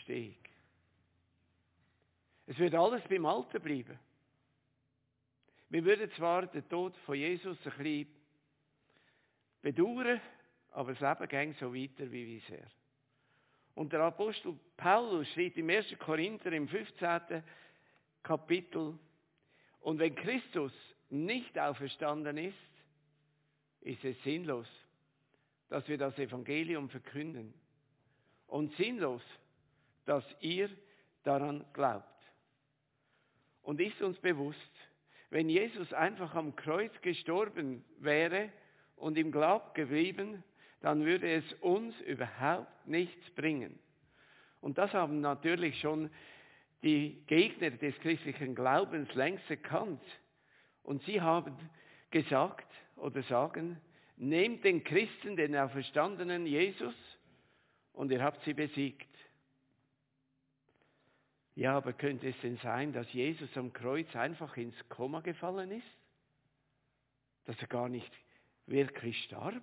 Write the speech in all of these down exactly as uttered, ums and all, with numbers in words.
stehe ich. Es wird alles beim Alten bleiben. Wir würden zwar den Tod von Jesus ein bisschen bedauern, aber das Leben geht so weiter wie bisher. Und der Apostel Paulus schreibt im ersten Korinther im fünfzehnten Kapitel, und wenn Christus nicht auferstanden ist, ist es sinnlos, dass wir das Evangelium verkünden. Und sinnlos, dass ihr daran glaubt. Und ist uns bewusst, wenn Jesus einfach am Kreuz gestorben wäre und im Grab geblieben, dann würde es uns überhaupt nichts bringen. Und das haben natürlich schon die Gegner des christlichen Glaubens längst erkannt. Und sie haben gesagt oder sagen, nehmt den Christen, den auferstandenen Jesus, und ihr habt sie besiegt. Ja, aber könnte es denn sein, dass Jesus am Kreuz einfach ins Koma gefallen ist? Dass er gar nicht wirklich starb?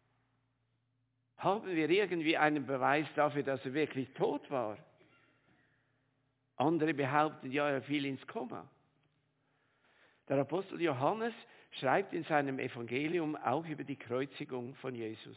Haben wir irgendwie einen Beweis dafür, dass er wirklich tot war? Andere behaupten, ja, er fiel ins Koma. Der Apostel Johannes schreibt in seinem Evangelium auch über die Kreuzigung von Jesus.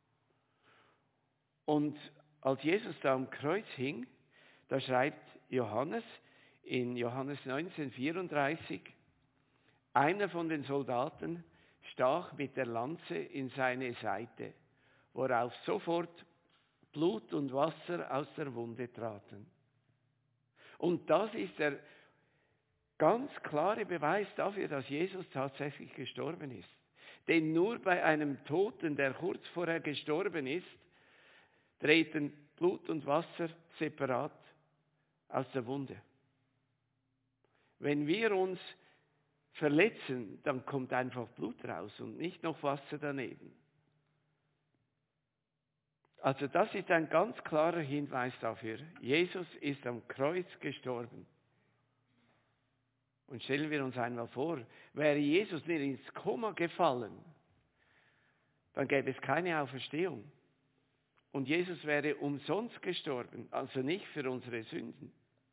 Und als Jesus da am Kreuz hing, da schreibt Johannes in Johannes neunzehn vierunddreißig, einer von den Soldaten stach mit der Lanze in seine Seite, worauf sofort Blut und Wasser aus der Wunde traten. Und das ist der ganz klare Beweis dafür, dass Jesus tatsächlich gestorben ist. Denn nur bei einem Toten, der kurz vorher gestorben ist, treten Blut und Wasser separat aus der Wunde. Wenn wir uns verletzen, dann kommt einfach Blut raus und nicht noch Wasser daneben. Also das ist ein ganz klarer Hinweis dafür. Jesus ist am Kreuz gestorben. Und stellen wir uns einmal vor, wäre Jesus nicht ins Koma gefallen, dann gäbe es keine Auferstehung. Und Jesus wäre umsonst gestorben, also nicht für unsere Sünden.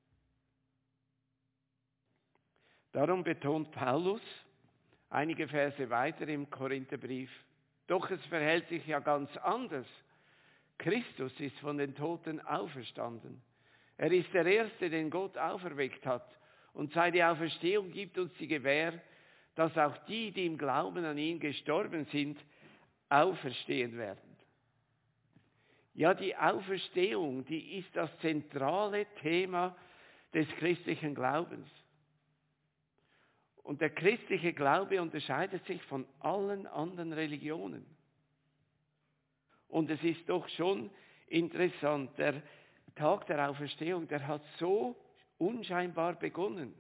Darum betont Paulus einige Verse weiter im Korintherbrief, doch es verhält sich ja ganz anders. Christus ist von den Toten auferstanden. Er ist der Erste, den Gott auferweckt hat. Und seine Auferstehung gibt uns die Gewähr, dass auch die, die im Glauben an ihn gestorben sind, auferstehen werden. Ja, die Auferstehung, die ist das zentrale Thema des christlichen Glaubens. Und der christliche Glaube unterscheidet sich von allen anderen Religionen. Und es ist doch schon interessant, der Tag der Auferstehung, der hat so unscheinbar begonnen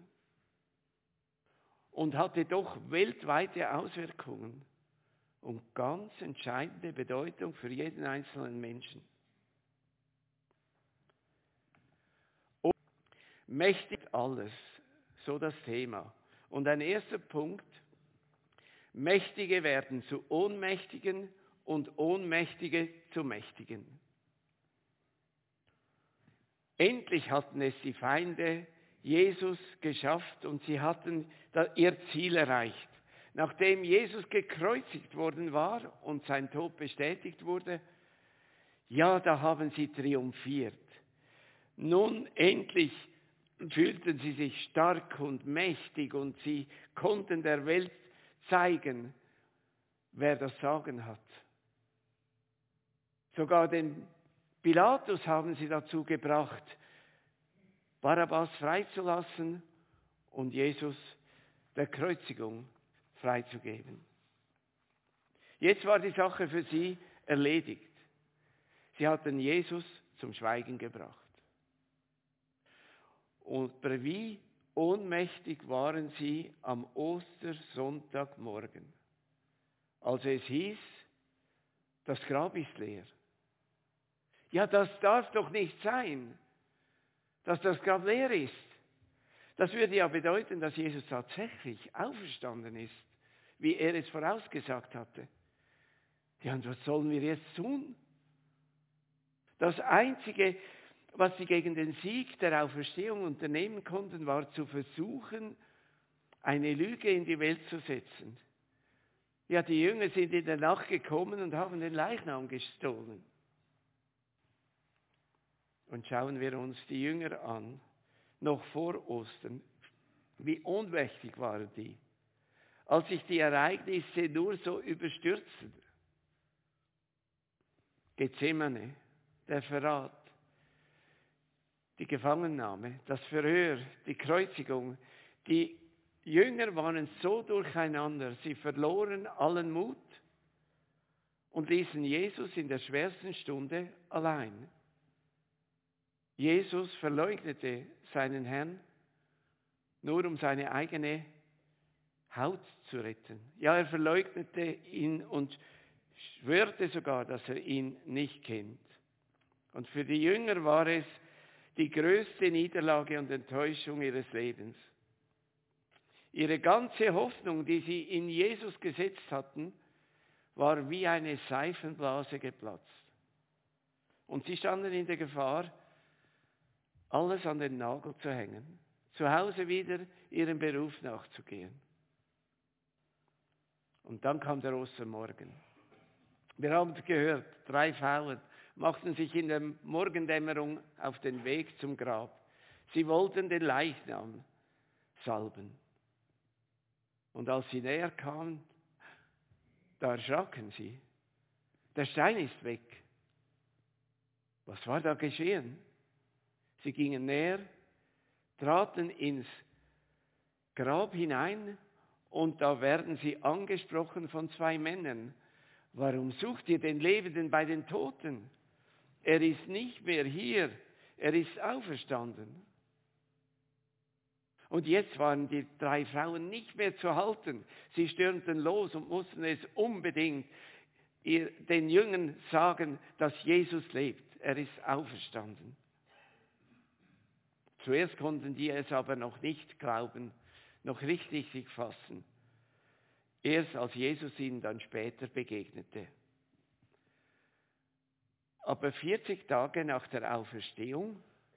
und hatte doch weltweite Auswirkungen und ganz entscheidende Bedeutung für jeden einzelnen Menschen. Und mächtig alles, so das Thema. Und ein erster Punkt, Mächtige werden zu Ohnmächtigen und Ohnmächtige zu Mächtigen. Endlich hatten es die Feinde Jesus geschafft und sie hatten ihr Ziel erreicht. Nachdem Jesus gekreuzigt worden war und sein Tod bestätigt wurde, ja, da haben sie triumphiert. Nun endlich fühlten sie sich stark und mächtig und sie konnten der Welt zeigen, wer das Sagen hat. Sogar den Pilatus haben sie dazu gebracht, Barabbas freizulassen und Jesus der Kreuzigung freizugeben. Jetzt war die Sache für sie erledigt. Sie hatten Jesus zum Schweigen gebracht. Und wie ohnmächtig waren sie am Ostersonntagmorgen, als es hieß, das Grab ist leer. Ja, das darf doch nicht sein, dass das Grab leer ist. Das würde ja bedeuten, dass Jesus tatsächlich auferstanden ist, wie er es vorausgesagt hatte. Ja, und was sollen wir jetzt tun? Das Einzige, Was sie gegen den Sieg der Auferstehung unternehmen konnten, war zu versuchen, eine Lüge in die Welt zu setzen. Ja, die Jünger sind in der Nacht gekommen und haben den Leichnam gestohlen. Und schauen wir uns die Jünger an, noch vor Ostern. Wie ohnmächtig waren die, als sich die Ereignisse nur so überstürzten. Gethsemane, der Verrat, die Gefangennahme, das Verhör, die Kreuzigung. Die Jünger waren so durcheinander, sie verloren allen Mut und ließen Jesus in der schwersten Stunde allein. Jesus verleugnete seinen Herrn, nur um seine eigene Haut zu retten. Ja, er verleugnete ihn und schwörte sogar, dass er ihn nicht kennt. Und für die Jünger war es die größte Niederlage und Enttäuschung ihres Lebens. Ihre ganze Hoffnung, die sie in Jesus gesetzt hatten, war wie eine Seifenblase geplatzt. Und sie standen in der Gefahr, alles an den Nagel zu hängen, zu Hause wieder ihrem Beruf nachzugehen. Und dann kam der Ostermorgen. Wir haben es gehört, drei Frauen machten sich in der Morgendämmerung auf den Weg zum Grab. Sie wollten den Leichnam salben. Und als sie näher kamen, da erschraken sie. Der Stein ist weg. Was war da geschehen? Sie gingen näher, traten ins Grab hinein und da werden sie angesprochen von zwei Männern. Warum sucht ihr den Lebenden bei den Toten? Er ist nicht mehr hier, er ist auferstanden. Und jetzt waren die drei Frauen nicht mehr zu halten. Sie stürmten los und mussten es unbedingt den Jüngern sagen, dass Jesus lebt. Er ist auferstanden. Zuerst konnten die es aber noch nicht glauben, noch richtig sich fassen. Erst als Jesus ihnen dann später begegnete. Aber vierzig Tage nach der Auferstehung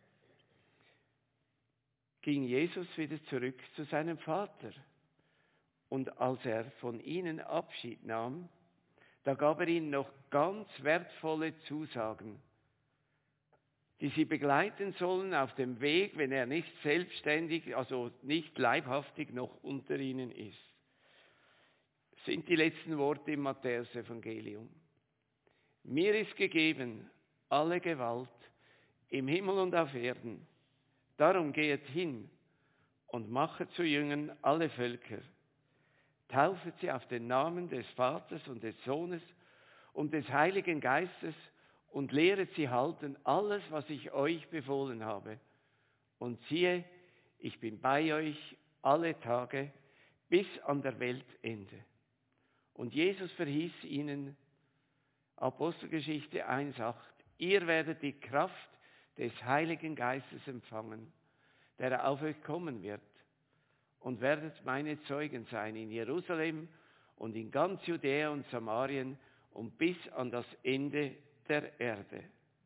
ging Jesus wieder zurück zu seinem Vater. Und als er von ihnen Abschied nahm, da gab er ihnen noch ganz wertvolle Zusagen, die sie begleiten sollen auf dem Weg, wenn er nicht selbstständig, also nicht leibhaftig noch unter ihnen ist. Das sind die letzten Worte im Matthäus-Evangelium. Mir ist gegeben alle Gewalt im Himmel und auf Erden. Darum gehet hin und machet zu Jüngern alle Völker. Taufet sie auf den Namen des Vaters und des Sohnes und des Heiligen Geistes und lehret sie halten alles, was ich euch befohlen habe. Und siehe, ich bin bei euch alle Tage bis an der Weltende. Und Jesus verhieß ihnen, Apostelgeschichte eins acht, ihr werdet die Kraft des Heiligen Geistes empfangen, der auf euch kommen wird, und werdet meine Zeugen sein in Jerusalem und in ganz Judäa und Samarien und bis an das Ende der Erde.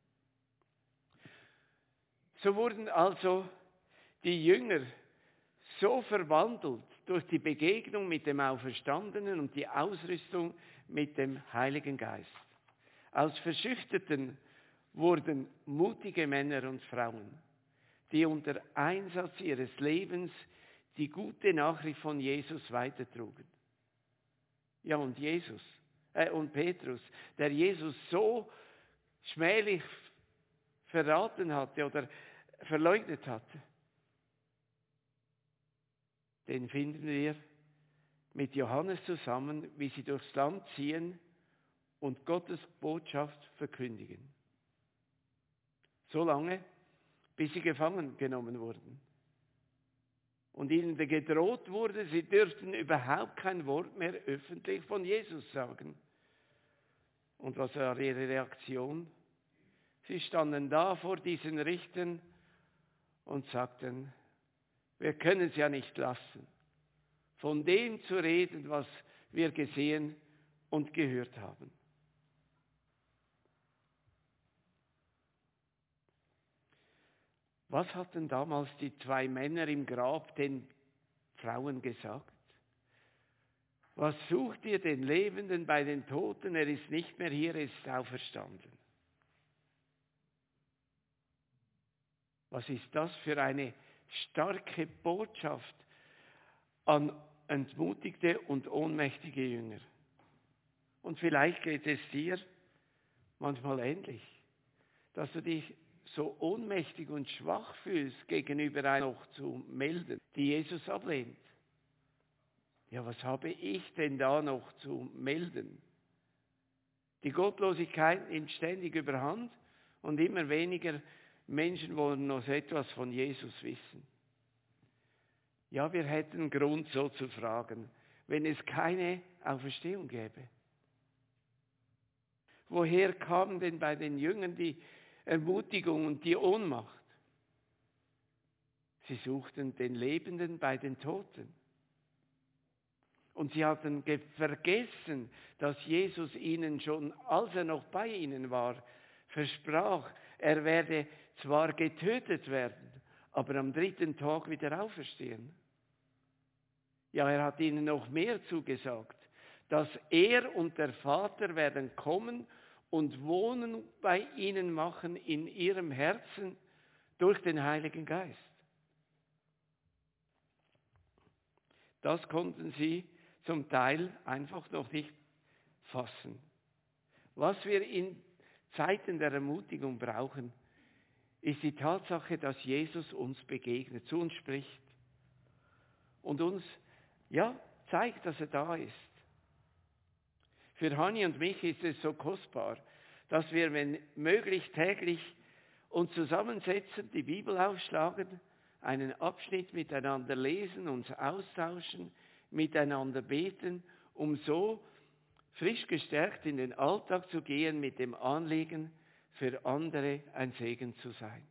So wurden also die Jünger so verwandelt durch die Begegnung mit dem Auferstandenen und die Ausrüstung mit dem Heiligen Geist. Aus Verschüchterten wurden mutige Männer und Frauen, die unter Einsatz ihres Lebens die gute Nachricht von Jesus weitertrugen. Ja, und Jesus, äh, und Petrus, der Jesus so schmählich verraten hatte oder verleugnet hatte, den finden wir mit Johannes zusammen, wie sie durchs Land ziehen und Gottes Botschaft verkündigen. So lange, bis sie gefangen genommen wurden. Und ihnen gedroht wurde, sie dürften überhaupt kein Wort mehr öffentlich von Jesus sagen. Und was war ihre Reaktion? Sie standen da vor diesen Richtern und sagten, wir können es ja nicht lassen, von dem zu reden, was wir gesehen und gehört haben. Was hatten damals die zwei Männer im Grab den Frauen gesagt? Was sucht ihr den Lebenden bei den Toten? Er ist nicht mehr hier, er ist auferstanden. Was ist das für eine starke Botschaft an entmutigte und ohnmächtige Jünger? Und vielleicht geht es dir manchmal ähnlich, dass du dich so ohnmächtig und schwach fühlst, gegenüber einer noch zu melden, die Jesus ablehnt. Ja, was habe ich denn da noch zu melden? Die Gottlosigkeit nimmt ständig überhand und immer weniger Menschen wollen noch etwas von Jesus wissen. Ja, wir hätten Grund so zu fragen, wenn es keine Auferstehung gäbe. Woher kam denn bei den Jüngern die Ermutigung und die Ohnmacht? Sie suchten den Lebenden bei den Toten. Und sie hatten ge- vergessen, dass Jesus ihnen schon, als er noch bei ihnen war, versprach, er werde zwar getötet werden, aber am dritten Tag wieder auferstehen. Ja, er hat ihnen noch mehr zugesagt, dass er und der Vater werden kommen und Wohnen bei ihnen machen in ihrem Herzen durch den Heiligen Geist. Das konnten sie zum Teil einfach noch nicht fassen. Was wir in Zeiten der Ermutigung brauchen, ist die Tatsache, dass Jesus uns begegnet, zu uns spricht und uns ja, zeigt, dass er da ist. Für Hanni und mich ist es so kostbar, dass wir, wenn möglich, täglich uns zusammensetzen, die Bibel aufschlagen, einen Abschnitt miteinander lesen, uns austauschen, miteinander beten, um so frisch gestärkt in den Alltag zu gehen mit dem Anliegen, für andere ein Segen zu sein.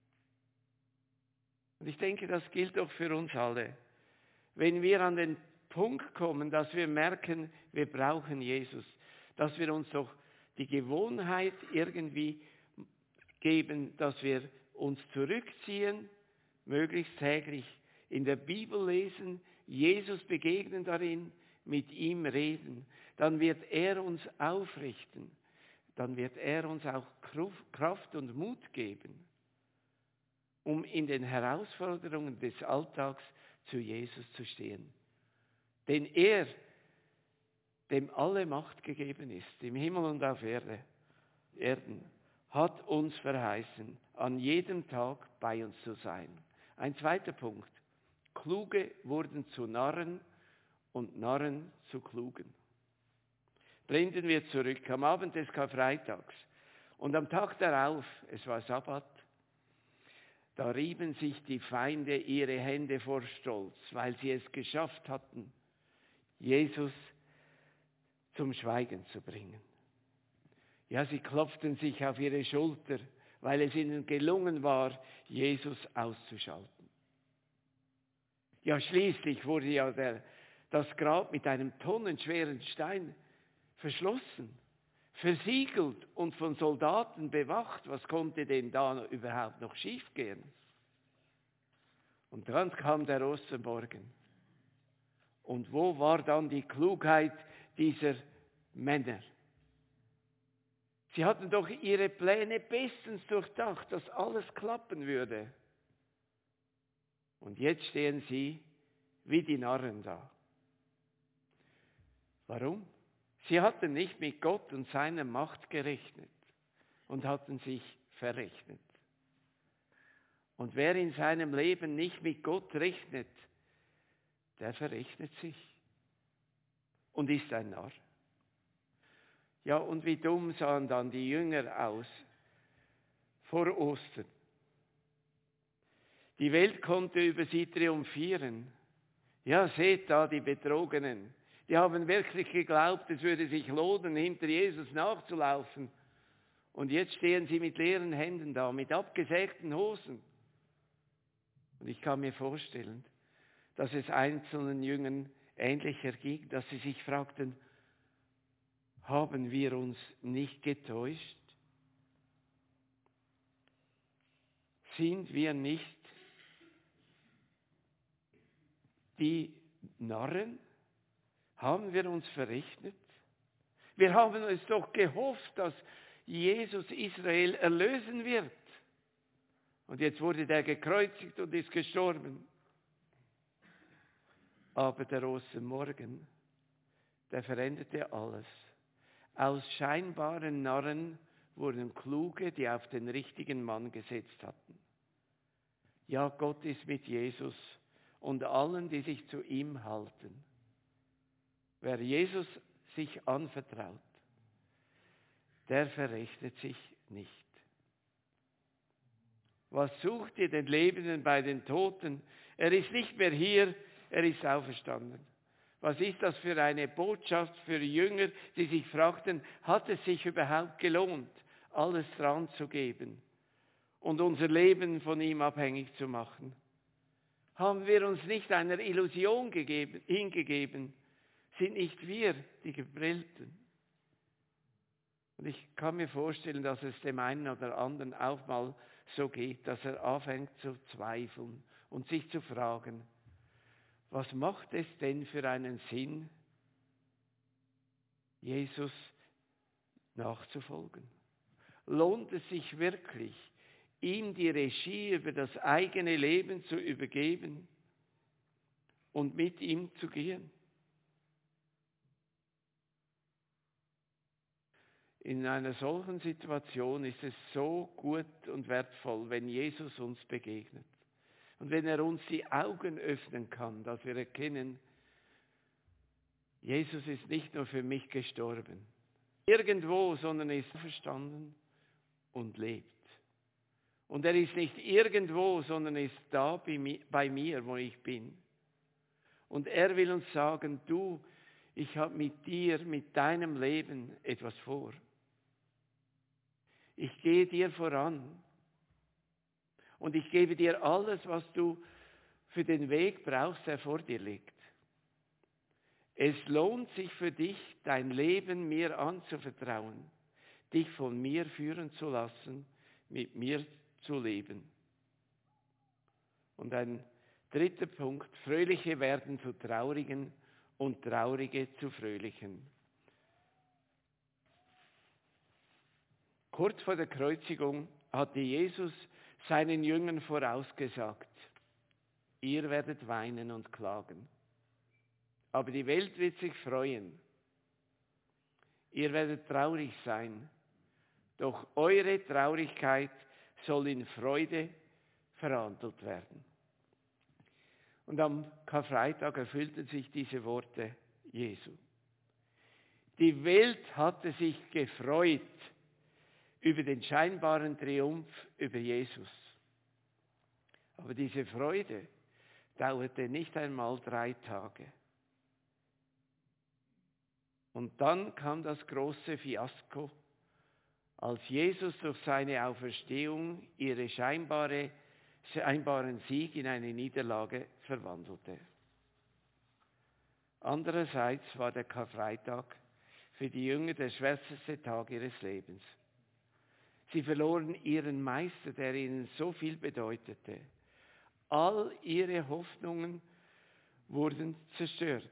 Und ich denke, das gilt auch für uns alle. Wenn wir an den Punkt kommen, dass wir merken, wir brauchen Jesus, dass wir uns doch die Gewohnheit irgendwie geben, dass wir uns zurückziehen, möglichst täglich in der Bibel lesen, Jesus begegnen darin, mit ihm reden, dann wird er uns aufrichten, dann wird er uns auch Kraft und Mut geben, um in den Herausforderungen des Alltags zu Jesus zu stehen. Denn er, dem alle Macht gegeben ist, im Himmel und auf Erde, Erden, hat uns verheißen, an jedem Tag bei uns zu sein. Ein zweiter Punkt. Kluge wurden zu Narren und Narren zu Klugen. Blenden wir zurück am Abend des Karfreitags und am Tag darauf, es war Sabbat, da rieben sich die Feinde ihre Hände vor Stolz, weil sie es geschafft hatten, Jesus zum Schweigen zu bringen. Ja, sie klopften sich auf ihre Schulter, weil es ihnen gelungen war, Jesus auszuschalten. Ja, schließlich wurde ja der, das Grab mit einem tonnenschweren Stein verschlossen, versiegelt und von Soldaten bewacht. Was konnte denn da überhaupt noch schiefgehen? Und dann kam der Ostermorgen. Und wo war dann die Klugheit dieser Männer? Sie hatten doch ihre Pläne bestens durchdacht, dass alles klappen würde. Und jetzt stehen sie wie die Narren da. Warum? Sie hatten nicht mit Gott und seiner Macht gerechnet und hatten sich verrechnet. Und wer in seinem Leben nicht mit Gott rechnet, der verrechnet sich und ist ein Narr. Ja, und wie dumm sahen dann die Jünger aus vor Ostern. Die Welt konnte über sie triumphieren. Ja, seht da die Betrogenen. Die haben wirklich geglaubt, es würde sich lohnen, hinter Jesus nachzulaufen. Und jetzt stehen sie mit leeren Händen da, mit abgesägten Hosen. Und ich kann mir vorstellen, dass es einzelnen Jüngern ähnlich erging, dass sie sich fragten, haben wir uns nicht getäuscht? Sind wir nicht die Narren? Haben wir uns verrechnet? Wir haben es doch gehofft, dass Jesus Israel erlösen wird. Und jetzt wurde der gekreuzigt und ist gestorben. Aber der Ostermorgen, der veränderte alles. Aus scheinbaren Narren wurden Kluge, die auf den richtigen Mann gesetzt hatten. Ja, Gott ist mit Jesus und allen, die sich zu ihm halten. Wer Jesus sich anvertraut, der verrechnet sich nicht. Was sucht ihr den Lebenden bei den Toten? Er ist nicht mehr hier, er ist auferstanden. Was ist das für eine Botschaft für Jünger, die sich fragten, hat es sich überhaupt gelohnt, alles dran zu geben und unser Leben von ihm abhängig zu machen? Haben wir uns nicht einer Illusion gegeben, hingegeben? Sind nicht wir die Gebrillten? Und ich kann mir vorstellen, dass es dem einen oder anderen auch mal so geht, dass er anfängt zu zweifeln und sich zu fragen, was macht es denn für einen Sinn, Jesus nachzufolgen? Lohnt es sich wirklich, ihm die Regie über das eigene Leben zu übergeben und mit ihm zu gehen? In einer solchen Situation ist es so gut und wertvoll, wenn Jesus uns begegnet. Und wenn er uns die Augen öffnen kann, dass wir erkennen, Jesus ist nicht nur für mich gestorben, irgendwo, sondern ist verstanden und lebt. Und er ist nicht irgendwo, sondern ist da bei mir, wo ich bin. Und er will uns sagen, du, ich habe mit dir, mit deinem Leben etwas vor. Ich gehe dir voran und ich gebe dir alles, was du für den Weg brauchst, der vor dir liegt. Es lohnt sich für dich, dein Leben mir anzuvertrauen, dich von mir führen zu lassen, mit mir zu leben. Und ein dritter Punkt, Fröhliche werden zu Traurigen und Traurige zu Fröhlichen. Kurz vor der Kreuzigung hatte Jesus seinen Jüngern vorausgesagt, ihr werdet weinen und klagen, aber die Welt wird sich freuen. Ihr werdet traurig sein, doch eure Traurigkeit soll in Freude verwandelt werden. Und am Karfreitag erfüllten sich diese Worte Jesu. Die Welt hatte sich gefreut über den scheinbaren Triumph über Jesus. Aber diese Freude dauerte nicht einmal drei Tage. Und dann kam das große Fiasko, als Jesus durch seine Auferstehung ihre scheinbare, scheinbaren Sieg in eine Niederlage verwandelte. Andererseits war der Karfreitag für die Jünger der schwärzeste Tag ihres Lebens. Sie verloren ihren Meister, der ihnen so viel bedeutete. All ihre Hoffnungen wurden zerstört.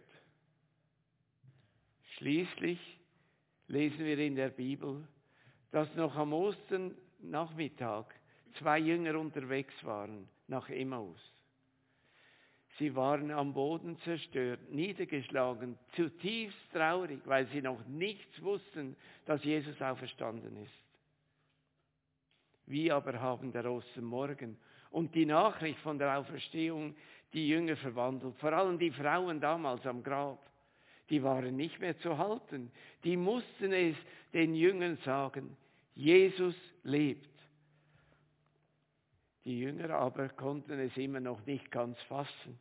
Schließlich lesen wir in der Bibel, dass noch am Osternachmittag zwei Jünger unterwegs waren nach Emmaus. Sie waren am Boden zerstört, niedergeschlagen, zutiefst traurig, weil sie noch nichts wussten, dass Jesus auferstanden ist. Wie aber haben der Ostermorgen und die Nachricht von der Auferstehung die Jünger verwandelt, vor allem die Frauen damals am Grab. Die waren nicht mehr zu halten. Die mussten es den Jüngern sagen, Jesus lebt. Die Jünger aber konnten es immer noch nicht ganz fassen.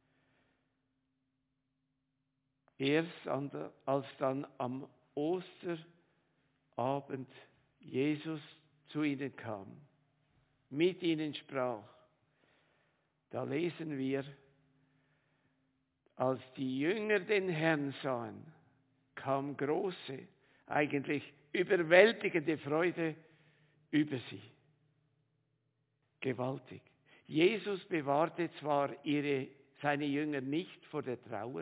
Erst als dann am Osterabend Jesus zu ihnen kam, mit ihnen sprach, da lesen wir, als die Jünger den Herrn sahen, kam große, eigentlich überwältigende Freude über sie. Gewaltig. Jesus bewahrte zwar ihre, seine Jünger nicht vor der Trauer,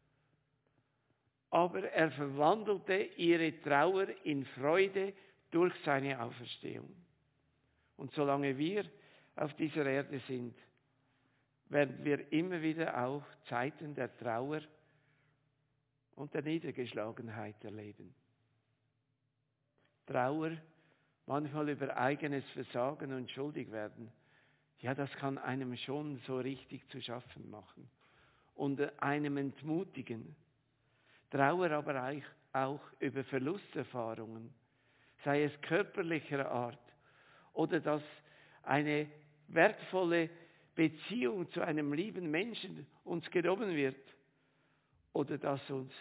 aber er verwandelte ihre Trauer in Freude durch seine Auferstehung. Und solange wir auf dieser Erde sind, werden wir immer wieder auch Zeiten der Trauer und der Niedergeschlagenheit erleben. Trauer, manchmal über eigenes Versagen und schuldig werden, ja, das kann einem schon so richtig zu schaffen machen und einem entmutigen. Trauer aber auch über Verlusterfahrungen, sei es körperlicher Art oder dass eine wertvolle Beziehung zu einem lieben Menschen uns genommen wird oder dass uns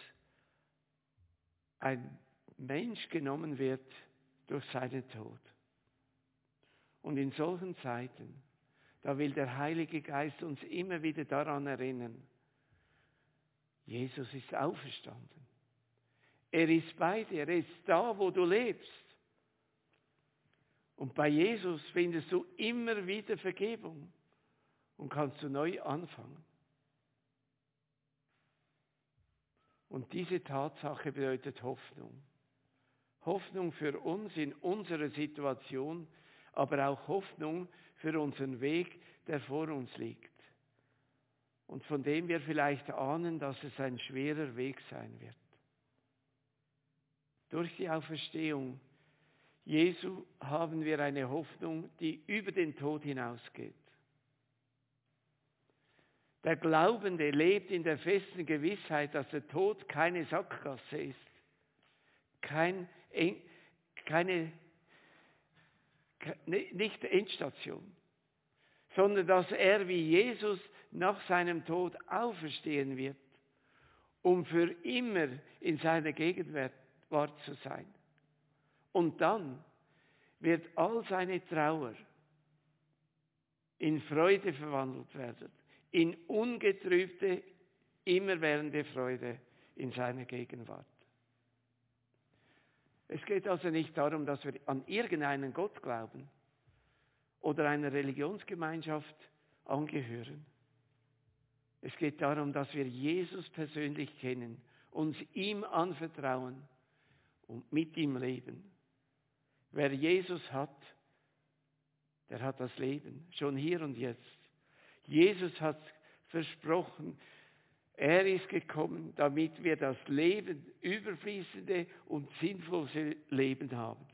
ein Mensch genommen wird durch seinen Tod. Und in solchen Zeiten, da will der Heilige Geist uns immer wieder daran erinnern, Jesus ist auferstanden. Er ist bei dir, er ist da, wo du lebst. Und bei Jesus findest du immer wieder Vergebung und kannst du neu anfangen. Und diese Tatsache bedeutet Hoffnung. Hoffnung für uns in unserer Situation, aber auch Hoffnung für unseren Weg, der vor uns liegt. Und von dem wir vielleicht ahnen, dass es ein schwerer Weg sein wird. Durch die Auferstehung Jesu haben wir eine Hoffnung, die über den Tod hinausgeht. Der Glaubende lebt in der festen Gewissheit, dass der Tod keine Sackgasse ist, kein, keine, nicht Endstation, sondern dass er wie Jesus nach seinem Tod auferstehen wird, um für immer in seiner Gegenwart zu sein. Und dann wird all seine Trauer in Freude verwandelt werden, in ungetrübte, immerwährende Freude in seiner Gegenwart. Es geht also nicht darum, dass wir an irgendeinen Gott glauben oder einer Religionsgemeinschaft angehören. Es geht darum, dass wir Jesus persönlich kennen, uns ihm anvertrauen und mit ihm leben. Wer Jesus hat, der hat das Leben, schon hier und jetzt. Jesus hat versprochen, er ist gekommen, damit wir das Leben, überfließende und sinnvolle Leben haben.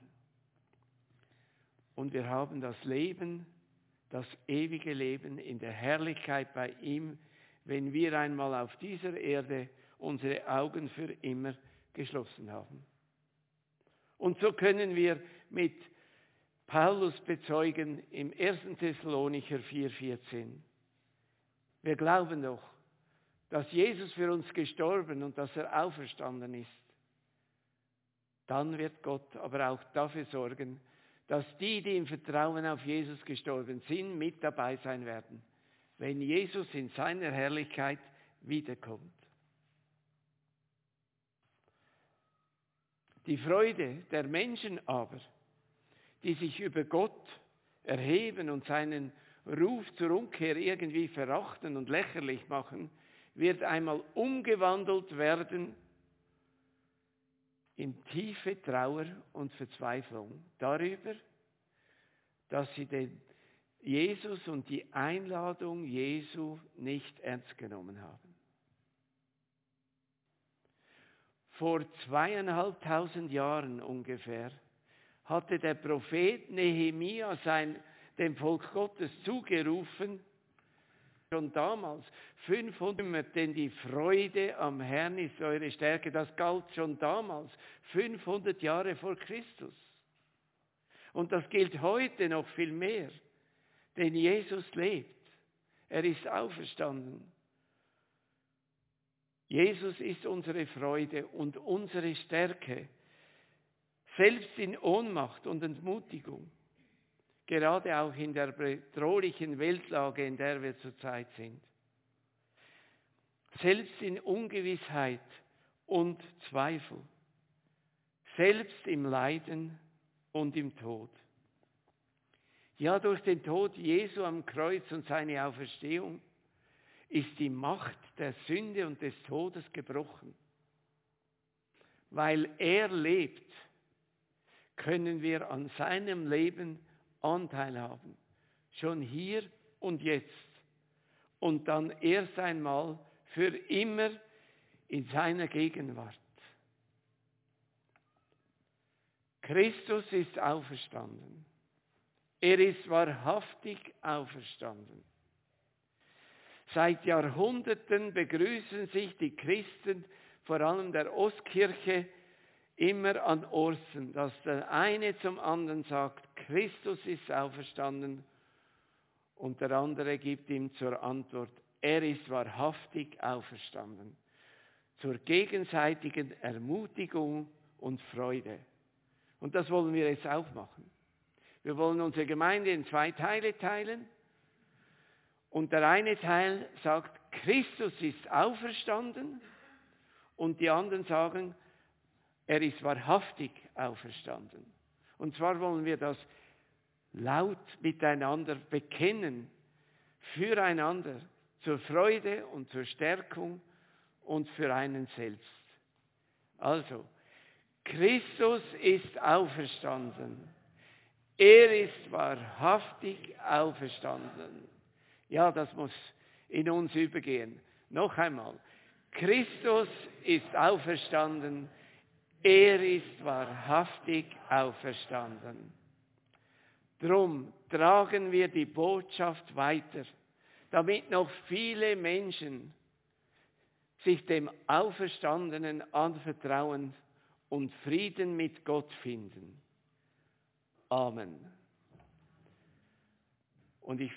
Und wir haben das Leben, das ewige Leben in der Herrlichkeit bei ihm, wenn wir einmal auf dieser Erde unsere Augen für immer geschlossen haben. Und so können wir mit Paulus bezeugen im ersten Thessalonicher vier vierzehn. Wir glauben doch, dass Jesus für uns gestorben und dass er auferstanden ist. Dann wird Gott aber auch dafür sorgen, dass die, die im Vertrauen auf Jesus gestorben sind, mit dabei sein werden, wenn Jesus in seiner Herrlichkeit wiederkommt. Die Freude der Menschen aber, die sich über Gott erheben und seinen Ruf zur Umkehr irgendwie verachten und lächerlich machen, wird einmal umgewandelt werden in tiefe Trauer und Verzweiflung darüber, dass sie den Jesus und die Einladung Jesu nicht ernst genommen haben. Vor zweieinhalbtausend Jahren ungefähr hatte der Prophet Nehemia sein, dem Volk Gottes zugerufen, schon damals, fünfhundert, denn die Freude am Herrn ist eure Stärke, das galt schon damals, fünfhundert Jahre vor Christus. Und das gilt heute noch viel mehr, denn Jesus lebt, er ist auferstanden. Jesus ist unsere Freude und unsere Stärke, selbst in Ohnmacht und Entmutigung, gerade auch in der bedrohlichen Weltlage, in der wir zurzeit sind. Selbst in Ungewissheit und Zweifel, selbst im Leiden und im Tod. Ja, durch den Tod Jesu am Kreuz und seine Auferstehung ist die Macht der Sünde und des Todes gebrochen. Weil er lebt, können wir an seinem Leben Anteil haben. Schon hier und jetzt. Und dann erst einmal für immer in seiner Gegenwart. Christus ist auferstanden. Er ist wahrhaftig auferstanden. Seit Jahrhunderten begrüßen sich die Christen, vor allem der Ostkirche, immer an Ostern, dass der eine zum anderen sagt, Christus ist auferstanden, und der andere gibt ihm zur Antwort, er ist wahrhaftig auferstanden. Zur gegenseitigen Ermutigung und Freude. Und das wollen wir jetzt auch machen. Wir wollen unsere Gemeinde in zwei Teile teilen. Und der eine Teil sagt, Christus ist auferstanden. Und die anderen sagen, er ist wahrhaftig auferstanden. Und zwar wollen wir das laut miteinander bekennen, füreinander, zur Freude und zur Stärkung und für einen selbst. Also, Christus ist auferstanden. Er ist wahrhaftig auferstanden. Ja, das muss in uns übergehen. Noch einmal. Christus ist auferstanden. Er ist wahrhaftig auferstanden. Drum tragen wir die Botschaft weiter, damit noch viele Menschen sich dem Auferstandenen anvertrauen und Frieden mit Gott finden. Amen. Und ich